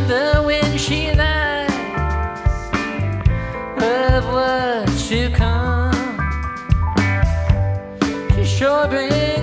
But when she lies of what's to come, she sure brings